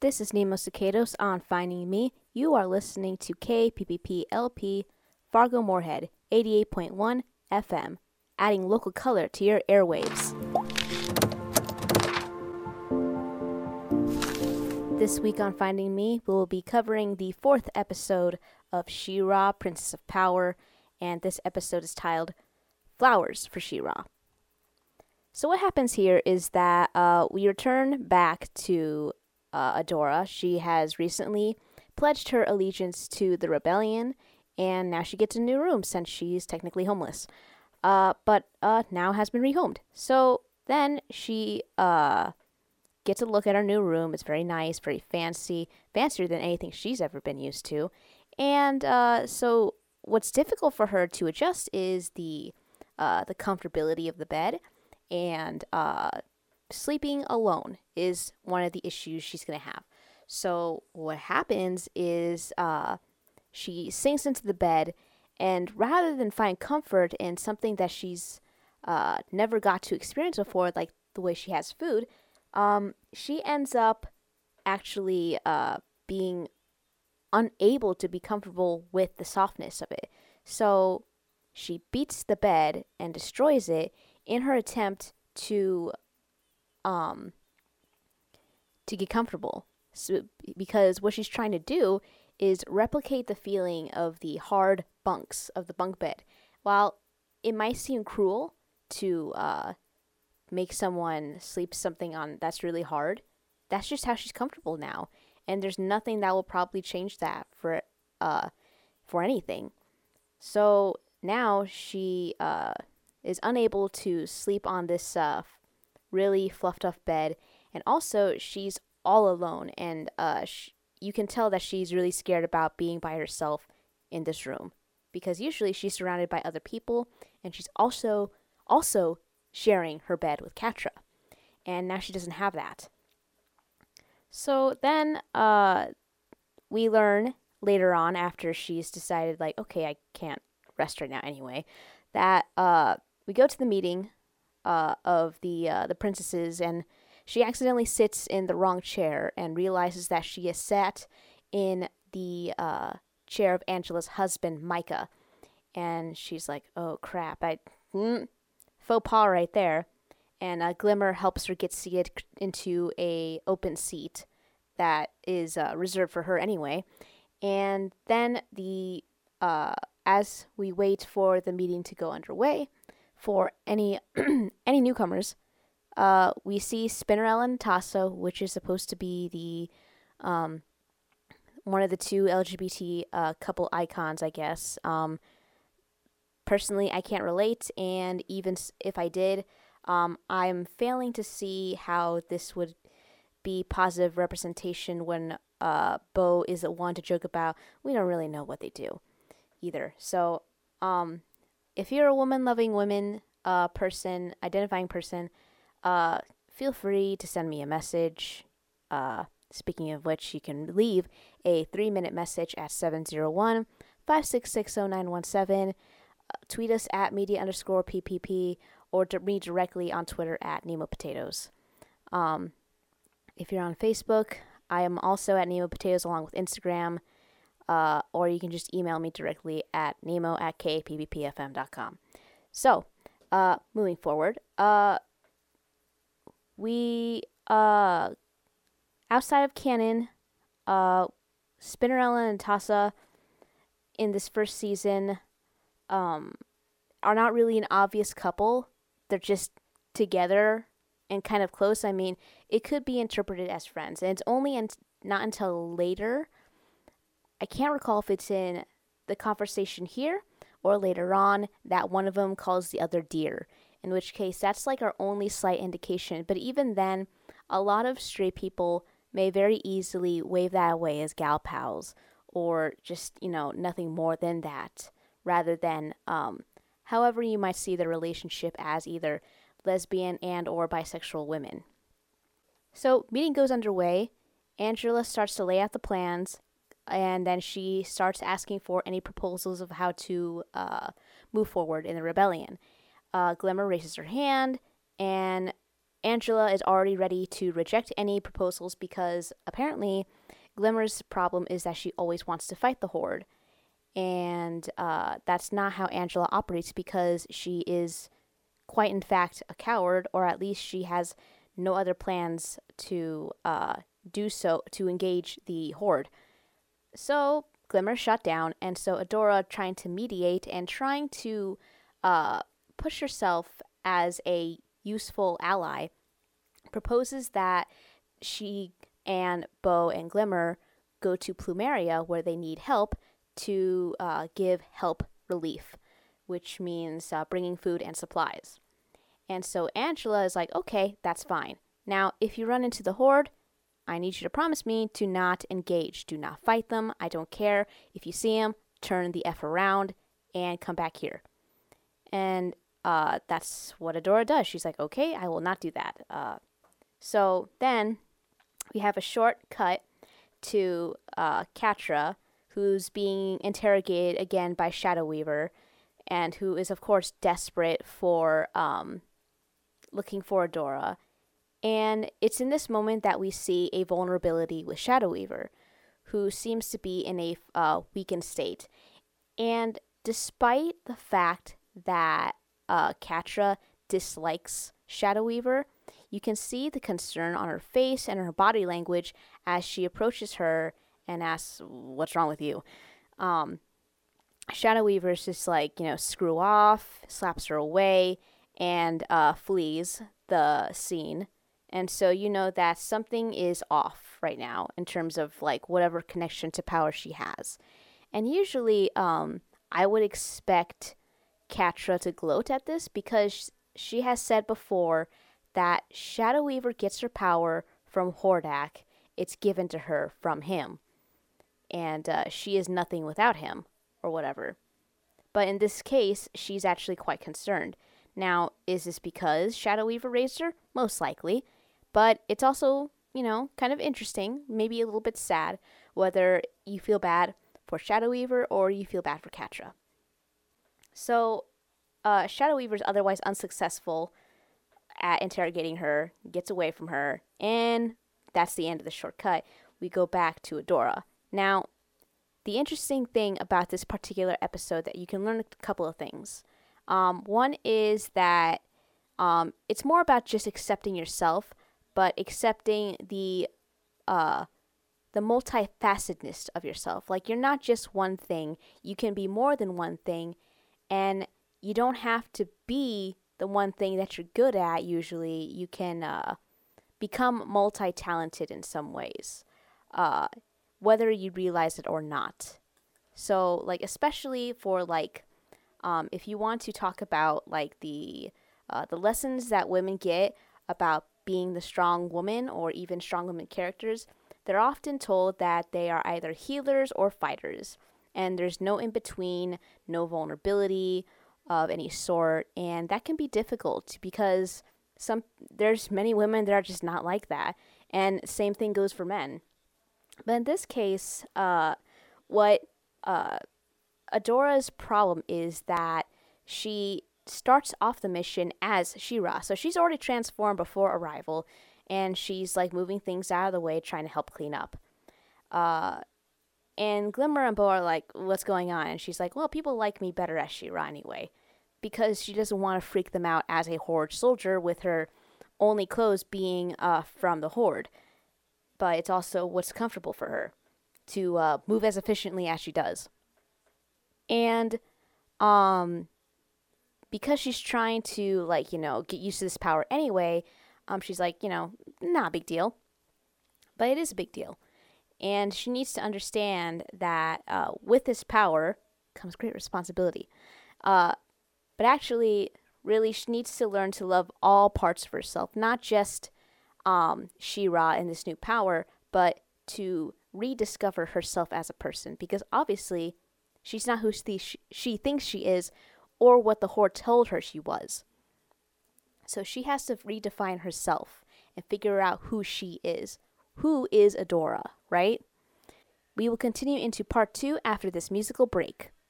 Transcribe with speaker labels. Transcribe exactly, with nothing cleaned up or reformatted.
Speaker 1: This is Nemo Cicados on Finding Me. You are listening to K P P P L P Fargo Moorhead eighty-eight point one F M, adding local color to your airwaves. This week on Finding Me, we will be covering the fourth episode of She-Ra, Princess of Power, and this episode is titled Flowers for She-Ra. So what happens here is that uh, we return back to uh, Adora. She has recently pledged her allegiance to the rebellion, and now she gets a new room since she's technically homeless. Uh, but uh, now has been rehomed. So then she uh, gets a look at her new room. It's very nice, very fancy, fancier than anything she's ever been used to. And uh, so what's difficult for her to adjust is the uh, the comfortability of the bed. And uh, sleeping alone is one of the issues she's going to have. So what happens is uh, she sinks into the bed, and rather than find comfort in something that she's uh, never got to experience before, like the way she has food, um, she ends up actually uh, being unable to be comfortable with the softness of it. So she beats the bed and destroys it in her attempt to um to get comfortable. So, because what she's trying to do is replicate the feeling of the hard bunks of the bunk bed. While it might seem cruel to uh make someone sleep something on that's really hard, that's just how she's comfortable now, and there's nothing that will probably change that for uh for anything. So now she uh is unable to sleep on this uh, really fluffed up bed, and also she's all alone, and uh, sh- you can tell that she's really scared about being by herself in this room, because usually she's surrounded by other people, and she's also also sharing her bed with Catra, and now she doesn't have that. So then uh, we learn later on, after she's decided, like, okay, I can't rest right now anyway, that uh, we go to the meeting uh, of the uh, the princesses, and she accidentally sits in the wrong chair and realizes that she has sat in the uh, chair of Angela's husband, Micah. And she's like, oh, crap, I mm, faux pas right there. And uh, Glimmer helps her get seated into a open seat that is uh, reserved for her anyway. And then the uh, as we wait for the meeting to go underway, for any any newcomers, uh, we see Spinnerella and Tasso, which is supposed to be the um, one of the two L G B T uh, couple icons, I guess. Um, personally, I can't relate, and even if I did, um, I'm failing to see how this would be positive representation when uh, Bo is the one to joke about, we don't really know what they do either. So, um, if you're a woman-loving women uh, person, identifying person, uh, feel free to send me a message. Uh, speaking of which, you can leave a three-minute message at seven zero one, five six six, zero nine one seven. Uh, tweet us at media underscore ppp, or to me directly on Twitter at Nemo Potatoes. Um, if you're on Facebook, I am also at Nemo Potatoes along with Instagram. Uh, or you can just email me directly at nemo at k p p p f m dot com. So, uh, moving forward, uh, we, uh, outside of canon, uh, Spinnerella and Tassa in this first season, um, are not really an obvious couple. They're just together and kind of close. I mean, it could be interpreted as friends, and it's only un- not until later, I can't recall if it's in the conversation here or later on, that one of them calls the other dear, in which case that's like our only slight indication. But even then, a lot of straight people may very easily wave that away as gal pals, or just, you know, nothing more than that, rather than um, however you might see the relationship as either lesbian and or bisexual women. So meeting goes underway. Angela starts to lay out the plans, and then she starts asking for any proposals of how to uh, move forward in the rebellion. Uh, Glimmer raises her hand, and Angela is already ready to reject any proposals because apparently Glimmer's problem is that she always wants to fight the Horde. And uh, that's not how Angela operates because she is quite in fact a coward, or at least she has no other plans to uh, do so, to engage the Horde. So Glimmer shut down, and so Adora, trying to mediate and trying to uh, push herself as a useful ally, proposes that she and Bow and Glimmer go to Plumeria where they need help to uh, give help relief, which means uh, bringing food and supplies. And so Angela is like, okay, that's fine. Now, if you run into the Horde, I need you to promise me to not engage. Do not fight them. I don't care. If you see them, turn the F around and come back here. And uh, that's what Adora does. She's like, okay, I will not do that. Uh, so then we have a short cut to uh, Catra, who's being interrogated again by Shadow Weaver, and who is, of course, desperate for um, looking for Adora. And it's in this moment that we see a vulnerability with Shadow Weaver, who seems to be in a uh, weakened state. And despite the fact that uh, Catra dislikes Shadow Weaver, you can see the concern on her face and her body language as she approaches her and asks, what's wrong with you? Um, Shadow Weaver's just like, you know, screw off, slaps her away, and uh, flees the scene. And so you know that something is off right now in terms of like whatever connection to power she has. And usually um, I would expect Catra to gloat at this because she has said before that Shadow Weaver gets her power from Hordak. It's given to her from him. And uh, she is nothing without him, or whatever. But in this case, she's actually quite concerned. Now, is this because Shadow Weaver raised her? Most likely. But it's also, you know, kind of interesting, maybe a little bit sad, whether you feel bad for Shadow Weaver or you feel bad for Catra. So, uh, Shadow Weaver is otherwise unsuccessful at interrogating her, gets away from her, and that's the end of the shortcut. We go back to Adora. Now, the interesting thing about this particular episode that you can learn a couple of things. Um, one is that um, it's more about just accepting yourself, but accepting the uh, the multifacetedness of yourself. Like, you're not just one thing. You can be more than one thing, and you don't have to be the one thing that you're good at. Usually, you can uh, become multi-talented in some ways. Uh, whether you realize it or not. So, like, especially for, like, um, if you want to talk about, like, the uh, the lessons that women get about being the strong woman or even strong women characters, they're often told that they are either healers or fighters. And there's no in-between, no vulnerability of any sort. And that can be difficult because some there's many women that are just not like that. And same thing goes for men. But in this case, uh, what uh, Adora's problem is that she starts off the mission as She-Ra. So she's already transformed before arrival, and she's like moving things out of the way, trying to help clean up. Uh, and Glimmer and Bow are like, what's going on? And she's like, well, people like me better as She-Ra anyway, because she doesn't want to freak them out as a Horde soldier with her only clothes being uh, from the Horde. But it's also what's comfortable for her to uh, move as efficiently as she does. And um, because she's trying to, like, you know, get used to this power anyway, um, she's like, you know, not a big deal. But it is a big deal. And she needs to understand that uh, with this power comes great responsibility. Uh, but actually, really, she needs to learn to love all parts of herself, not just Um, She-Ra and this new power, but to rediscover herself as a person, because obviously she's not who she, she thinks she is or what the Horde told her she was. So she has to redefine herself and figure out who she is. Who is Adora, right? We will continue into part two after this musical break.